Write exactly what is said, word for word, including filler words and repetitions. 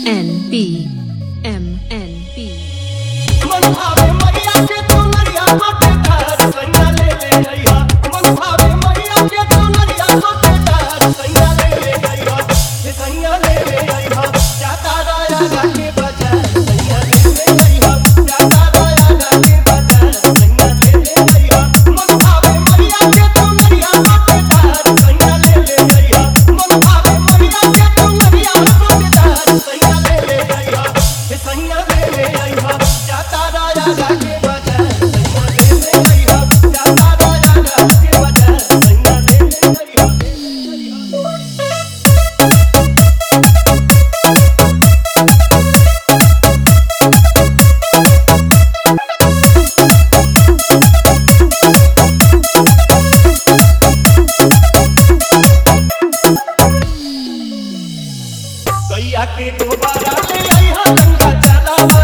N P M N P मन भावे मैया के चुनरिया गोटेदार सैया ले ले अइहा मन भावे मैया के चुनरिया गोटेदार सैया ले ले अइहा हे सैया ले ले अइहा जाता राया लागे बाजार सैया ले ले अइहा जाता राया लागे बाजार सैया ले ले अइहा मन भावे मैया के चुनरिया गोटेदार सैया ले ले अइहा मन भावे मैया के चुनरिया गोटेदार सैया ले ले अइहा हे सैया ले ले अइहा जाता राया लागे बाजार सैया ले ले अइहा जाता राया लागे बाजार सैया ले ले अइहा गैया के दोबारा ले अइहा गंगा जलवा